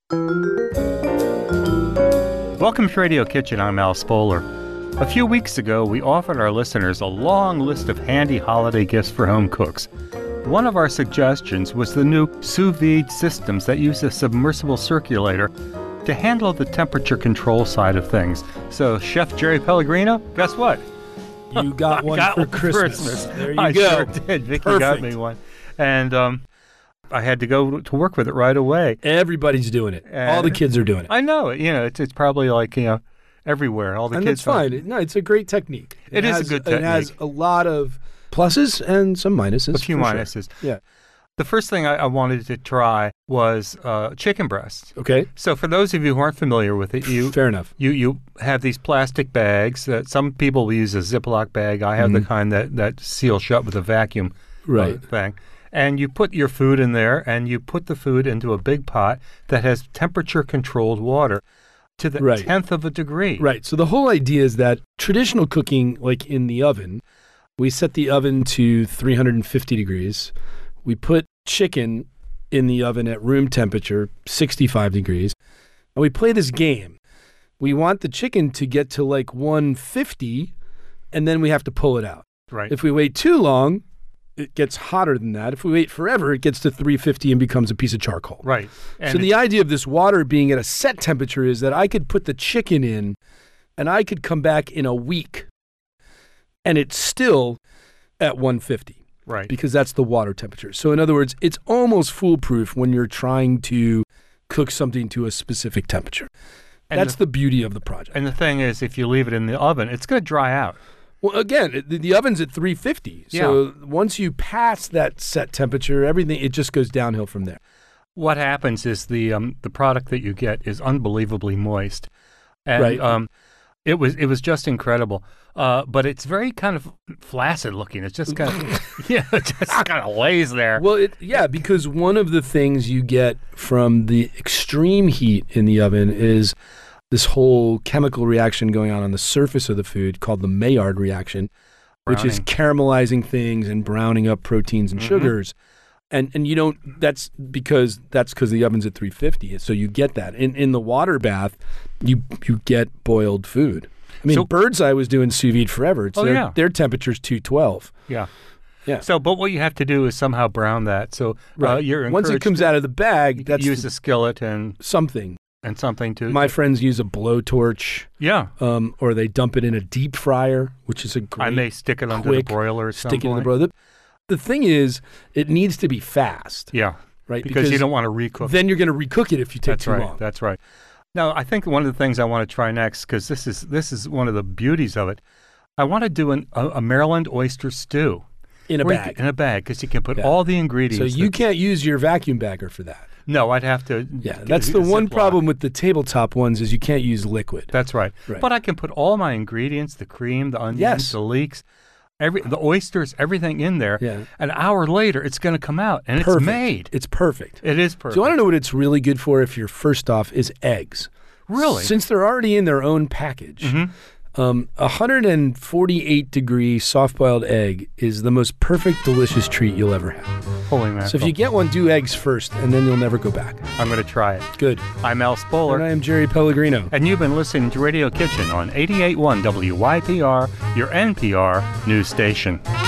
Welcome to Radio Kitchen. I'm Al Spoler. A few weeks ago, we offered our listeners a long list of handy holiday gifts for home cooks. One of our suggestions was the new sous vide systems that use a submersible circulator to handle the temperature control side of things. So, Chef Jerry Pellegrino, guess what? You got one for Christmas. There you I go. sure did. Vicky got me one. And I had to go to work with it right away. Everybody's doing it. All the kids are doing it. I know. It's probably like, everywhere. All the and kids. That's fine. No, it's a great technique. It is a good technique. It has a lot of pluses and some minuses. A few minuses. Sure. Yeah. The first thing I wanted to try was chicken breast. Okay. So for those of you who aren't familiar with it, fair enough. You have these plastic bags that some people will use a Ziploc bag. I have the kind that seals shut with a vacuum thing. And you put your food in there, and you put the food into a big pot that has temperature-controlled water to the 10th of a degree. Right. So the whole idea is that traditional cooking, like in the oven, we set the oven to 350 degrees. We put chicken in the oven at room temperature, 65 degrees. And we play this game. We want the chicken to get to like 150, and then we have to pull it out. Right. If we wait too long, it gets hotter than that. If we wait forever, it gets to 350 and becomes a piece of charcoal. Right. And so the idea of this water being at a set temperature is that I could put the chicken in and I could come back in a week and it's still at 150. Right. Because that's the water temperature. So in other words, it's almost foolproof when you're trying to cook something to a specific temperature. And that's the beauty of the project. And the thing is, if you leave it in the oven, it's going to dry out. Well, again, the oven's at 350. So once you pass that set temperature, everything, it just goes downhill from there. What happens is the product that you get is unbelievably moist. And it was just incredible. But it's very kind of flaccid looking. It's just kind of, it just kind of lays there. Well, because one of the things you get from the extreme heat in the oven is this whole chemical reaction going on the surface of the food called the Maillard reaction, which is caramelizing things and browning up proteins and sugars. And you don't, that's because the oven's at 350. So you get that. In the water bath, you get boiled food. I mean, Bird's Eye was doing sous vide forever. Their temperature's 212. Yeah. So, but what you have to do is somehow brown that. So you're once it comes out of the bag, use a skillet and something. And something to... My friends use a blowtorch. Yeah. Or they dump it in a deep fryer, which is a great... And they stick it under the broiler or something. Stick it in the broiler. The thing is, it needs to be fast. Yeah. Right? Because you don't want to recook. Then you're going to recook it if you take too long. That's right. Now, I think one of the things I want to try next, because this is one of the beauties of it, I want to do a Maryland oyster stew. In a bag. In a bag, because you can put all the ingredients. So you can't use your vacuum bagger for that. No, I'd have to. Yeah, that's the one problem with the tabletop ones is you can't use liquid. That's right. But I can put all my ingredients, the cream, the onions, the leeks, the oysters, everything in there. Yeah. An hour later, it's going to come out, and it's made. It's perfect. It is perfect. So you want to know what it's really good for if you're first off is eggs. Really? Since they're already in their own package. 148-degree soft-boiled egg is the most perfect, delicious treat you'll ever have. Holy mackerel. So if you get one, do eggs first, and then you'll never go back. I'm going to try it. Good. I'm Al Spoler. And I am Jerry Pellegrino. And you've been listening to Radio Kitchen on 88.1 WYPR, your NPR news station.